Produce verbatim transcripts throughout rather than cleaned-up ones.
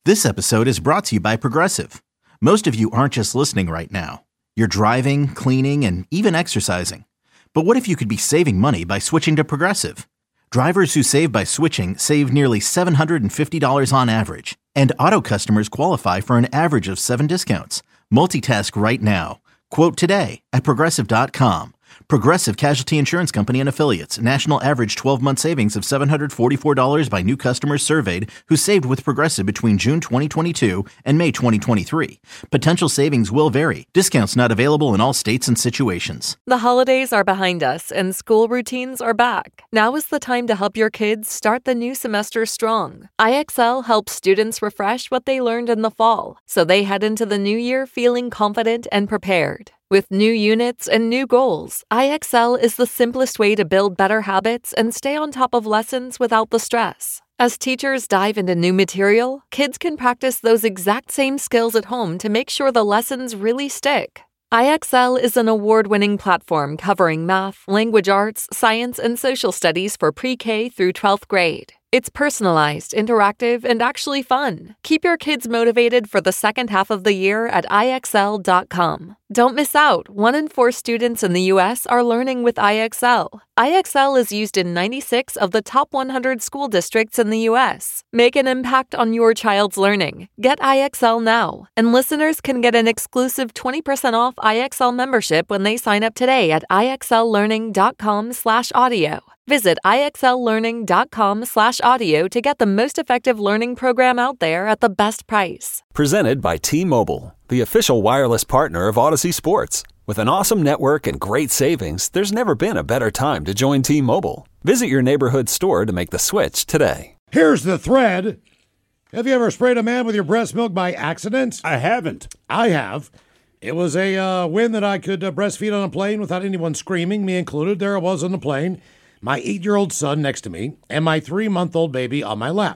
This episode is brought to you by Progressive. Most of you aren't just listening right now. You're driving, cleaning, and even exercising. But what if you could be saving money by switching to Progressive? Drivers who save by switching save nearly seven hundred fifty dollars on average. And auto customers qualify for an average of seven discounts. Multitask right now. Quote today at Progressive dot com. Progressive Casualty Insurance Company and Affiliates. National average twelve-month savings of seven hundred forty-four dollars by new customers surveyed who saved with Progressive between June twenty twenty-two and May twenty twenty-three. Potential savings will vary. Discounts not available in all states and situations. The holidays are behind us and school routines are back. Now is the time to help your kids start the new semester strong. I X L helps students refresh what they learned in the fall, so they head into the new year feeling confident and prepared. With new units and new goals, I X L is the simplest way to build better habits and stay on top of lessons without the stress. As teachers dive into new material, kids can practice those exact same skills at home to make sure the lessons really stick. I X L is an award-winning platform covering math, language arts, science, and social studies for pre-K through twelfth grade. It's personalized, interactive, and actually fun. Keep your kids motivated for the second half of the year at I X L dot com. Don't miss out. One in four students in the U S are learning with I X L. I X L is used in ninety-six of the top one hundred school districts in the U S. Make an impact on your child's learning. Get I X L now. And listeners can get an exclusive twenty percent off I X L membership when they sign up today at I X L learning dot com slash audio. Visit I X L learning dot com slash audio to get the most effective learning program out there at the best price. Presented by T-Mobile, the official wireless partner of Odyssey Sports. With an awesome network and great savings, there's never been a better time to join T-Mobile. Visit your neighborhood store to make the switch today. Here's the thread. Have you ever sprayed a man with your breast milk by accident? I haven't. I have. It was a uh, win that I could uh, breastfeed on a plane without anyone screaming, me included. There I was on the plane. My eight-year-old son next to me, and my three-month-old baby on my lap.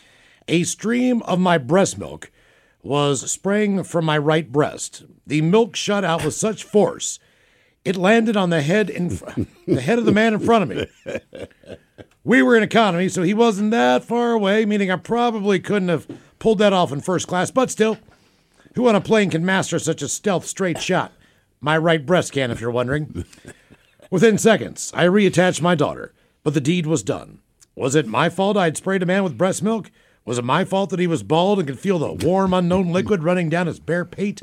A stream of my breast milk was spraying from my right breast. The milk shot out with such force, it landed on the head in fr- the head of the man in front of me. We were in economy, so he wasn't that far away, meaning I probably couldn't have pulled that off in first class. But still, who on a plane can master such a stealth straight shot? My right breast can, if you're wondering. Within seconds, I reattached my daughter, but the deed was done. Was it my fault I'd sprayed a man with breast milk? Was it my fault that he was bald and could feel the warm, unknown liquid running down his bare pate?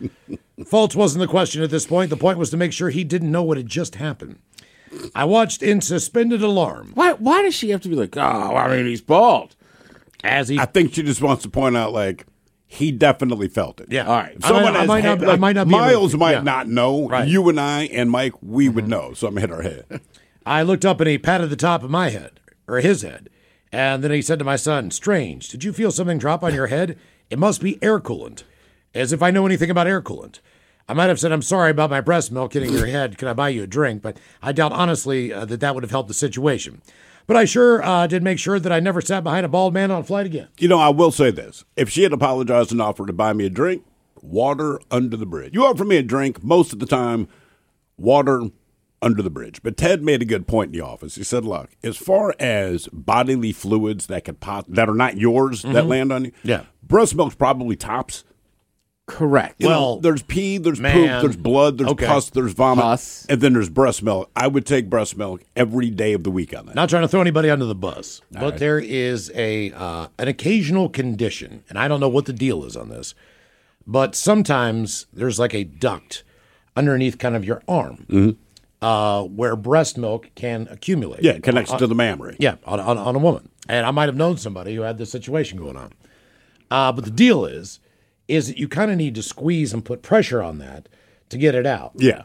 Fault wasn't the question at this point. The point was to make sure he didn't know what had just happened. I watched in suspended alarm. Why Why does she have to be like, oh, I mean, he's bald? As he, I think she just wants to point out, like, he definitely felt it. Yeah. All right. I might- I might not- like, I might not be Miles able to- might yeah. not know. Right. You and I and Mike, we mm-hmm. would know. So I'm going to hit our head. I looked up and he patted the top of my head, or his head. And then he said to my son, strange, did you feel something drop on your head? It must be air coolant. As if I know anything about air coolant. I might have said, I'm sorry about my breast milk hitting your head. Can I buy you a drink? But I doubt honestly uh, that that would have helped the situation. But I sure uh, did make sure that I never sat behind a bald man on a flight again. You know, I will say this. If she had apologized and offered to buy me a drink, water under the bridge. You offer me a drink, most of the time, water under the bridge. But Ted made a good point in the office. He said, look, as far as bodily fluids that could pop, that are not yours, mm-hmm. that land on you, yeah. breast milk's probably tops. Correct. You well, know, there's pee, there's man. poop, there's blood, there's Okay. pus, there's vomit, Pus. and then there's breast milk. I would take breast milk every day of the week on that. Not trying to throw anybody under the bus, All but right. there is a uh, an occasional condition, and I don't know what the deal is on this, but sometimes there's like a duct underneath kind of your arm Mm-hmm. uh, where breast milk can accumulate. Yeah, it connects Uh, to the mammary. Yeah, on, on, on a woman. And I might have known somebody who had this situation going on. Uh, but the deal is, is that you kind of need to squeeze and put pressure on that to get it out. Yeah.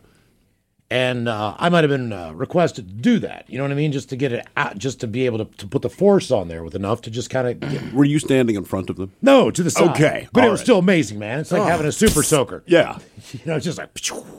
And uh, I might have been uh, requested to do that. You know what I mean? Just to get it out, just to be able to, to put the force on there with enough to just kind of. Were you standing in front of them? No, to the side. Okay, But all it was right. still amazing, man. It's like Oh. having a super soaker. Yeah. You know, it's just like.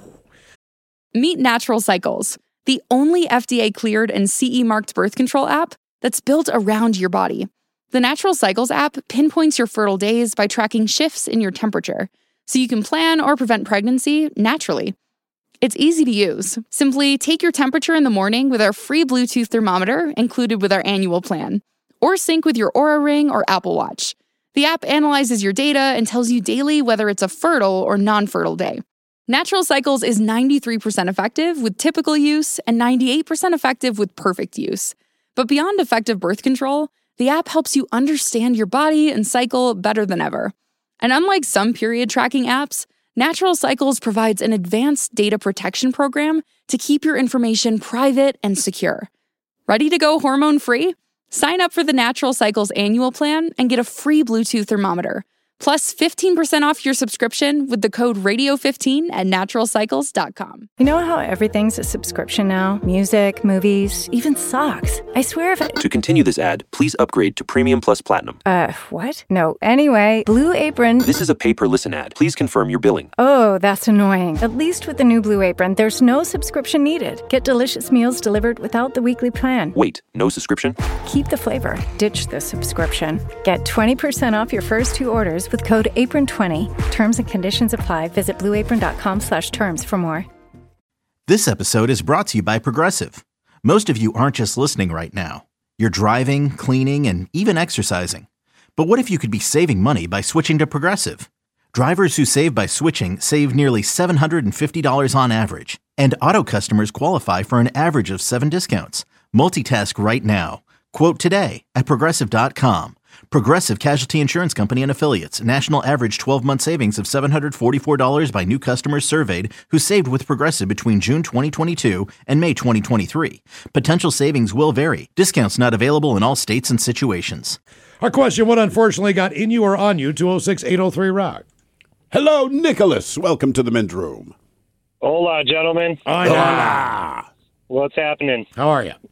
Meet Natural Cycles, the only F D A-cleared and C E marked birth control app that's built around your body. The Natural Cycles app pinpoints your fertile days by tracking shifts in your temperature, so you can plan or prevent pregnancy naturally. It's easy to use. Simply take your temperature in the morning with our free Bluetooth thermometer included with our annual plan, or sync with your Oura Ring or Apple Watch. The app analyzes your data and tells you daily whether it's a fertile or non-fertile day. Natural Cycles is ninety-three percent effective with typical use and ninety-eight percent effective with perfect use. But beyond effective birth control, the app helps you understand your body and cycle better than ever. And unlike some period tracking apps, Natural Cycles provides an advanced data protection program to keep your information private and secure. Ready to go hormone-free? Sign up for the Natural Cycles annual plan and get a free Bluetooth thermometer, plus fifteen percent off your subscription with the code radio fifteen at natural cycles dot com. You know how everything's a subscription now? Music, movies, even socks. I swear if I... To continue this ad, please upgrade to Premium Plus Platinum. Uh, what? No. Anyway, Blue Apron... This is a pay-per-listen ad. Please confirm your billing. Oh, that's annoying. At least with the new Blue Apron, there's no subscription needed. Get delicious meals delivered without the weekly plan. Wait, no subscription? Keep the flavor. Ditch the subscription. Get twenty percent off your first two orders with code apron twenty. Terms and conditions apply. Visit blue apron dot com slash terms for more. This episode is brought to you by Progressive. Most of you aren't just listening right now. You're driving, cleaning, and even exercising. But what if you could be saving money by switching to Progressive? Drivers who save by switching save nearly seven hundred fifty dollars on average. And auto customers qualify for an average of seven discounts. Multitask right now. Quote today at progressive dot com. Progressive Casualty Insurance Company and Affiliates. National average twelve-month savings of seven hundred forty-four dollars by new customers surveyed who saved with Progressive between June twenty twenty-two and May twenty twenty-three. Potential savings will vary. Discounts not available in all states and situations. Our question, what unfortunately got in you or on you? two oh six, eight oh three, rock. Hello, Nicholas. Welcome to the men's room. Hola, gentlemen. Hola. What's happening? How are you?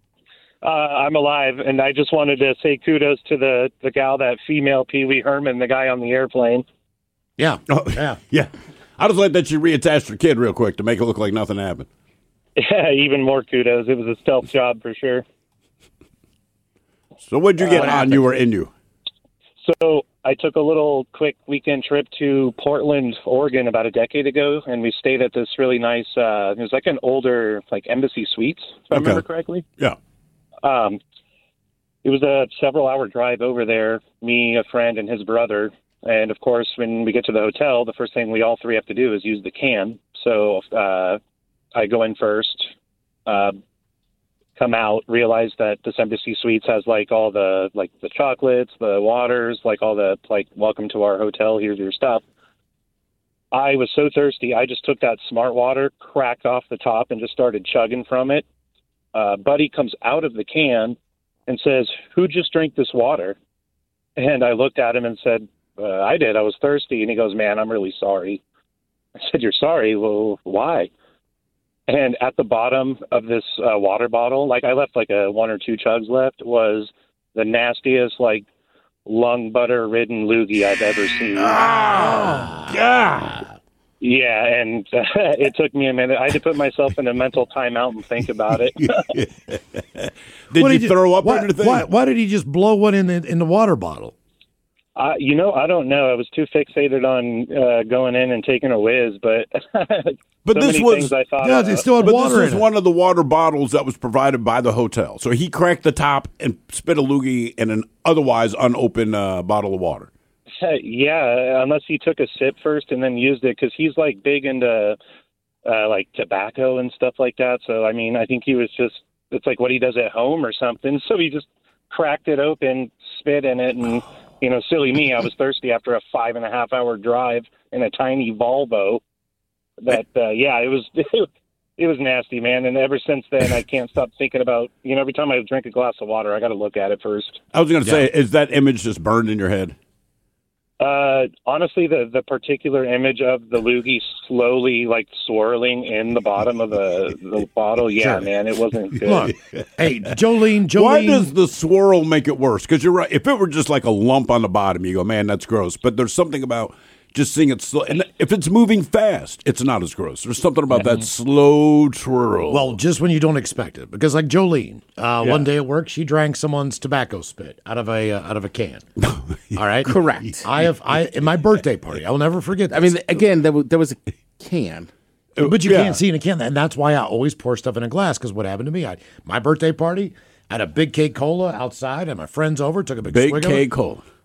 Uh, I'm alive, and I just wanted to say kudos to the, the gal, that female Pee Wee Herman, the guy on the airplane. Yeah. Oh, Yeah. yeah. I just like that she reattached her kid real quick to make it look like nothing happened. Yeah, even more kudos. It was a stealth job for sure. So what'd you get Uh, what on happened? you or in you? So I took a little quick weekend trip to Portland, Oregon about a decade ago, and we stayed at this really nice, uh, it was like an older, like Embassy Suites, if I Okay. remember correctly. Yeah. Um, it was a several-hour drive over there, me, a friend, and his brother. And, of course, when we get to the hotel, the first thing we all three have to do is use the can. So uh, I go in first, uh, come out, realize that this Embassy Suites has, like, all the, like, the chocolates, the waters, like, all the, like, welcome to our hotel, here's your stuff. I was so thirsty, I just took that Smart Water, cracked off the top, and just started chugging from it. Uh, Buddy comes out of the can and says, "Who just drank this water?" And I looked at him and said, uh, "I did. I was thirsty." And he goes, "Man, I'm really sorry." I said, "You're sorry? Well, why?" And at the bottom of this uh, water bottle, like I left like a one or two chugs left, was the nastiest, like lung butter ridden loogie I've ever seen. Oh, God. Yeah, and uh, it took me a minute. I had to put myself in a mental timeout and think about it. Did What you did throw up why, under the thing? Why, why did he just blow one in the in the water bottle? Uh, you know, I don't know. I was too fixated on uh, going in and taking a whiz, but But so this many was- things I thought Yeah, of. they still had But water this was in it. one of the water bottles that was provided by the hotel. So he cracked the top and spit a loogie in an otherwise unopened uh, bottle of water. Yeah, unless he took a sip first and then used it, because he's like big into uh, like tobacco and stuff like that. So I mean, I think he was just, it's like what he does at home or something. So he just cracked it open, spit in it, and you know, silly me, I was thirsty after a five and a half hour drive in a tiny Volvo. That uh, yeah, it was it was nasty, man. And ever since then, I can't stop thinking about, you know, every time I drink a glass of water, I got to look at it first. I was going to say, is that image just burned in your head? Uh, honestly, the, the particular image of the loogie slowly, like, swirling in the bottom of the, the bottle, yeah, Sure. man, it wasn't good. Look, hey, Jolene, Jolene. Why does the swirl make it worse? Because you're right. If it were just like a lump on the bottom, you go, man, that's gross. But there's something about just seeing it slow. And if it's moving fast, it's not as gross. There's something about that slow twirl. Well, just when you don't expect it, because like Jolene, uh, Yeah. one day at work, she drank someone's tobacco spit out of a uh, out of a can. All right, Correct. I have I in my birthday party. I'll never forget. I mean, this. again, there was, there was a can. but you yeah. can't see in a can, and that's why I always pour stuff in a glass. Because what happened to me? I my birthday party, I had a big K cola outside, and my friends over took a big, Big swig of K it. cola.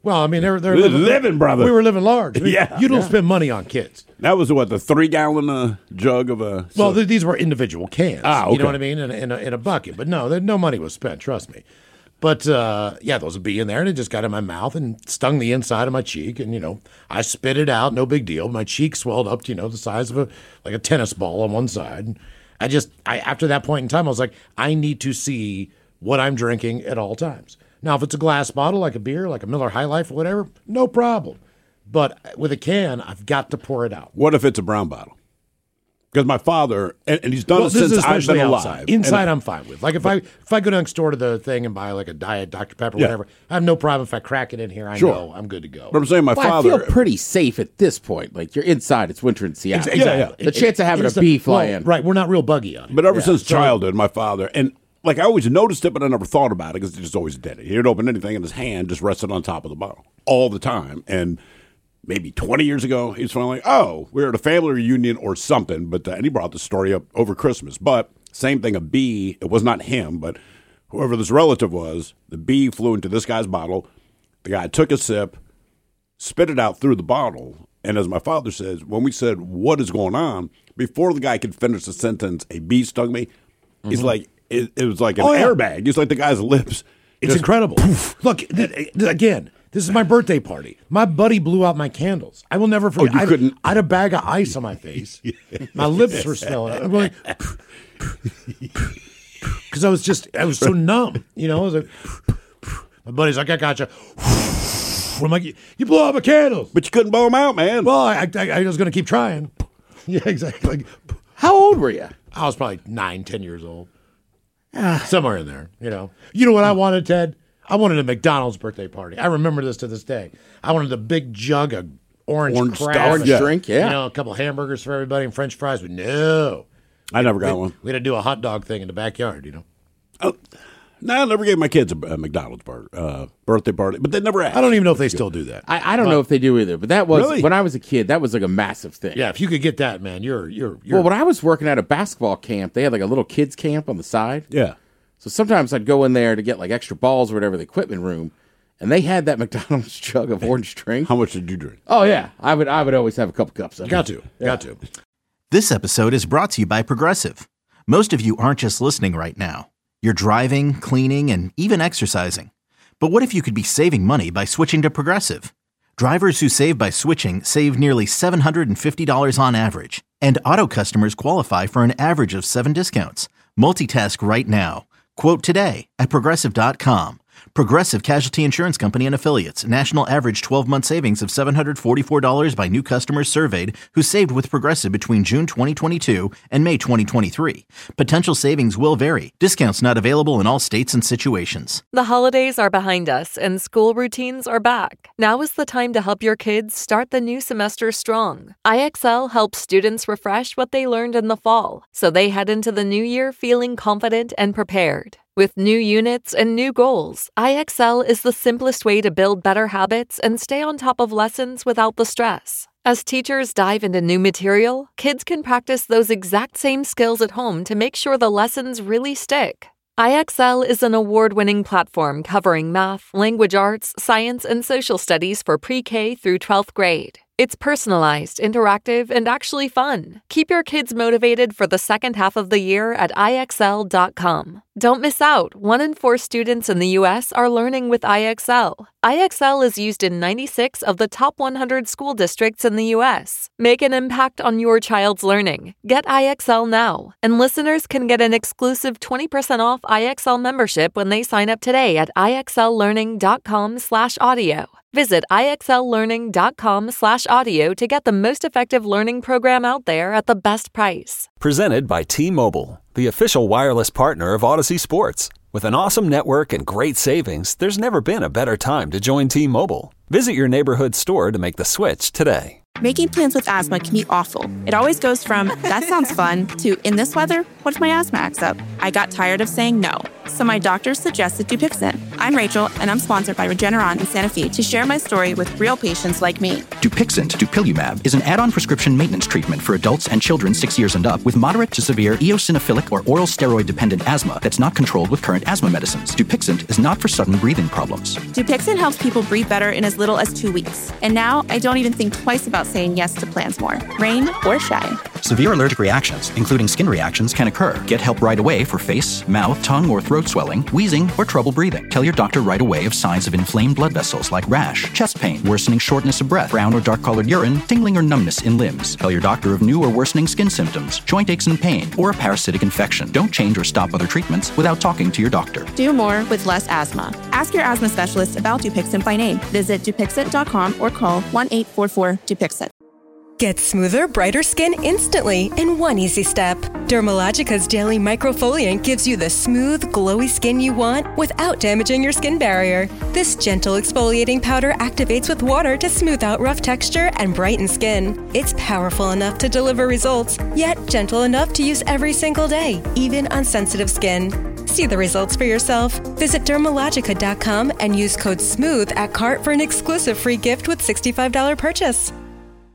Well, I mean, they're they're living, living, brother. We were living large. I mean, Yeah. you don't Yeah. spend money on kids. That was what, the three gallon uh, jug of a. Well, th- these were individual cans. Ah, You okay. know what I mean? In a, in a, in a bucket. But no, there, no money was spent. Trust me. But uh, yeah, there was a bee in there, and it just got in my mouth and stung the inside of my cheek. And you know, I spit it out. No big deal. My cheek swelled up to you know the size of a like a tennis ball on one side. And I just I after that point in time, I was like, I need to see what I'm drinking at all times. Now, if it's a glass bottle, like a beer, like a Miller High Life or whatever, no problem. But with a can, I've got to pour it out. What if it's a brown bottle? Because my father, and, and he's done Well, it this since is I've especially been outside. alive. Inside, And- I'm fine with. Like if I if I go next door to the thing and buy like a diet Doctor Pepper, or Yeah. whatever, I have no problem if I crack it in here. I Sure. know I'm good to go. But I'm saying my Well, father. I feel pretty safe at this point. Like you're inside, it's winter in Seattle. Ex- exactly. yeah. The chance of having It's a the- bee fly well, in. Right, we're not real buggy on it. But ever Yeah. since So- childhood, my father, and like I always noticed it, but I never thought about it because he just always did it. He would open anything and his hand just rested on top of the bottle all the time. And maybe twenty years ago, he was finally like, oh, we were at a family reunion or something. But uh, and he brought the story up over Christmas. But same thing, a bee, it was not him, but whoever this relative was, the bee flew into this guy's bottle. The guy took a sip, spit it out through the bottle. And as my father says, when we said, what is going on, before the guy could finish the sentence, a bee stung me. He's like, it, it was like an Oh, yeah. airbag. He's like the guy's lips. It's just- incredible. Look, th- th- again, this is my birthday party. My buddy blew out my candles. I will never forget. you I had- couldn't- I had a bag of ice on my face. My lips were smelling. I'm like, because I was just, I was so numb. You know, I was like, my buddy's like, I got you. I'm like, you blew out my candles. But you couldn't blow them out, man. Well, I, I, I was going to keep trying. Yeah, exactly. Like, How old were you? I was probably nine, ten years old. Somewhere in there, you know. You know what I wanted, Ted? I wanted a McDonald's birthday party. I remember this to this day. I wanted a big jug of orange, Orange craft. stuff, Orange yeah. drink, yeah. You know, a couple hamburgers for everybody and French fries. But no. I never got we, one. we had to do a hot dog thing in the backyard, you know. No, I never gave my kids a, a McDonald's bar, uh, birthday party, but they never asked. I don't even know if they still do that. I, I don't know if they do either, but that was Really? when I was a kid. That was like a massive thing. Yeah, if you could get that, man, you're you're you're Well, when I was working at a basketball camp, they had like a little kids camp on the side. Yeah. So sometimes I'd go in there to get like extra balls or whatever, the equipment room, and they had that McDonald's jug of orange drink. How much did you drink? Oh yeah, I would I would always have a couple cups of it. got to. Got to. This episode is brought to you by Progressive. Most of you aren't just listening right now. You're driving, cleaning, and even exercising. But what if you could be saving money by switching to Progressive? Drivers who save by switching save nearly seven hundred fifty dollars on average. And auto customers qualify for an average of seven discounts. Multitask right now. Quote today at Progressive dot com. Progressive Casualty Insurance Company and Affiliates. National average twelve-month savings of seven hundred forty-four dollars by new customers surveyed who saved with Progressive between June twenty twenty-two and May twenty twenty-three. Potential savings will vary. Discounts not available in all states and situations. The holidays are behind us and school routines are back. Now is the time to help your kids start the new semester strong. I X L helps students refresh what they learned in the fall, so they head into the new year feeling confident and prepared. With new units and new goals, I X L is the simplest way to build better habits and stay on top of lessons without the stress. As teachers dive into new material, kids can practice those exact same skills at home to make sure the lessons really stick. I X L is an award-winning platform covering math, language arts, science, and social studies for pre-K through twelfth grade. It's personalized, interactive, and actually fun. Keep your kids motivated for the second half of the year at I X L dot com. Don't miss out. One in four students in the U S are learning with I X L. I X L is used in ninety-six of the top one hundred school districts in the U S. Make an impact on your child's learning. Get I X L now. And listeners can get an exclusive twenty percent off I X L membership when they sign up today at I X L learning dot com slash audio. Visit I X L learning dot com slash audio to get the most effective learning program out there at the best price. Presented by T-Mobile, the official wireless partner of Odyssey Sports. With an awesome network and great savings, there's never been a better time to join T-Mobile. Visit your neighborhood store to make the switch today. Making plans with asthma can be awful. It always goes from, that sounds fun, to, in this weather, what if my asthma acts up? I got tired of saying no, so my doctor suggested Dupixent. I'm Rachel, and I'm sponsored by Regeneron in Santa Fe to share my story with real patients like me. Dupixent Dupixent dupilumab is an add-on prescription maintenance treatment for adults and children six years and up with moderate to severe eosinophilic or oral steroid-dependent asthma that's not controlled with current asthma medicines. Dupixent is not for sudden breathing problems. Dupixent helps people breathe better in as little as two weeks. And now I don't even think twice about saying yes to plans more, rain or shine. Severe allergic reactions, including skin reactions, can occur. Get help right away for face, mouth, tongue, or throat swelling, wheezing, or trouble breathing. Tell your doctor right away of signs of inflamed blood vessels like rash, chest pain, worsening shortness of breath, brown or dark-colored urine, tingling or numbness in limbs. Tell your doctor of new or worsening skin symptoms, joint aches and pain, or a parasitic infection. Don't change or stop other treatments without talking to your doctor. Do more with less asthma. Ask your asthma specialist about Dupixent by name. Visit Dupixent dot com or call one eight four four Dupixent. Get smoother, brighter skin instantly in one easy step. Dermalogica's daily microfoliant gives you the smooth, glowy skin you want without damaging your skin barrier. This gentle exfoliating powder activates with water to smooth out rough texture and brighten skin. It's powerful enough to deliver results, yet gentle enough to use every single day, even on sensitive skin. See the results for yourself. Visit Dermalogica dot com and use code SMOOTH at cart for an exclusive free gift with sixty-five dollars purchase.